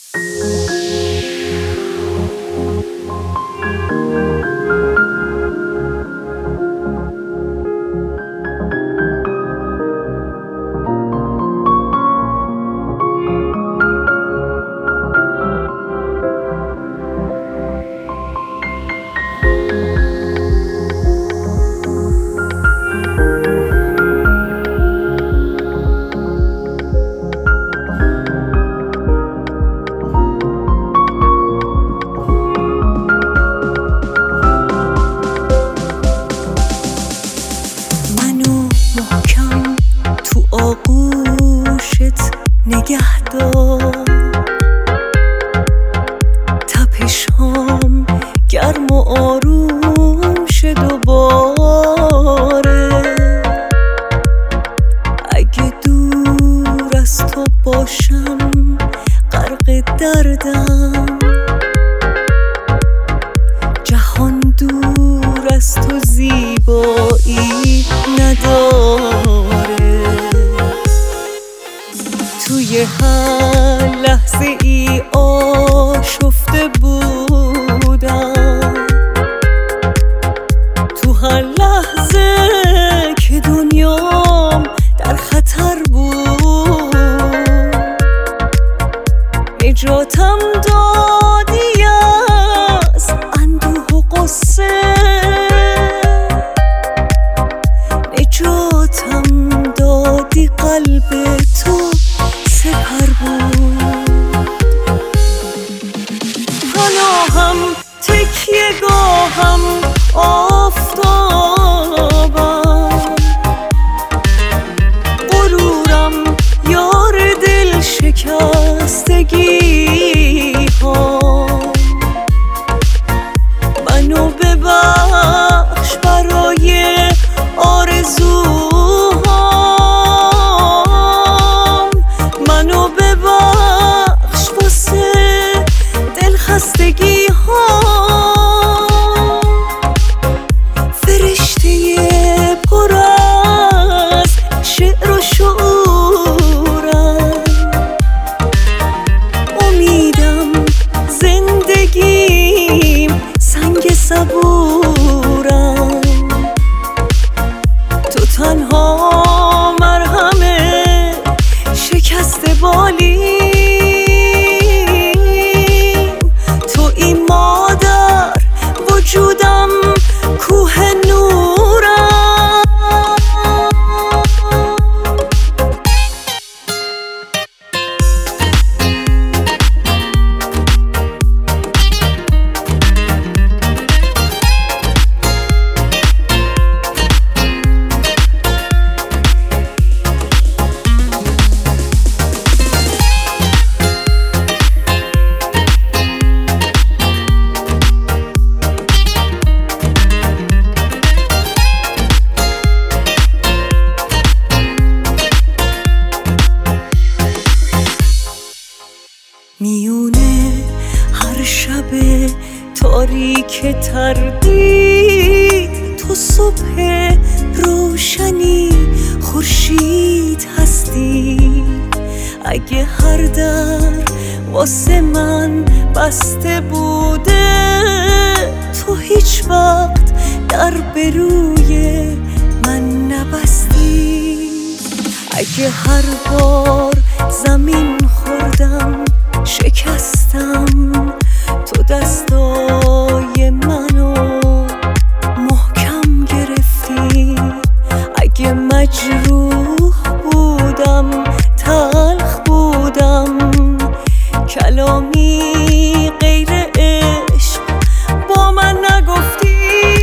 نگه دار، تپشام گرم و آروم شه دوباره. اگه دور از تو باشم غرق دردم، جهان دور از تو زیبایی نداره. توی هر لحظه ای آشفته بودم، تو هر لحظه که دنیام در خطر بود، نجاتم دادی از اندوه و غصه، نجاتم دادی قلب تو سپر بود. پناهم تکیه‌گاهم آفتابم، غرورم یار دل شکستگی ها. منو ببخش برای آرزوهام، منو ببخش واسه دلخستگی ها. فرشته پر از شعر و شعورم، امیدم زندگیم سنگ صبورم. تو تنها مرهم شکست بالیم، تو این مادر وجودم کوه نورم. میونه هر شب تاریک تردید، تو صبح روشنی خورشید هستی. اگه هر در واسه من بسته بوده، تو هیچ وقت در به روی من نبستی. اگه هر بار زمین خوردم شکستم، تو دستای منو محکم گرفتی. اگه مجروح بودم تلخ بودم، کلامی غیر عشق با من نگفتی.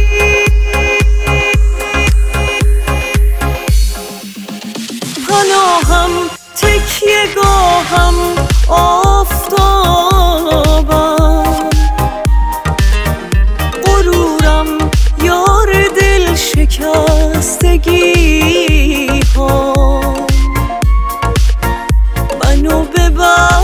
پناهم تکیه‌گاهم آفتابم، غرورم یار دل شکستگی ها. منو ببخش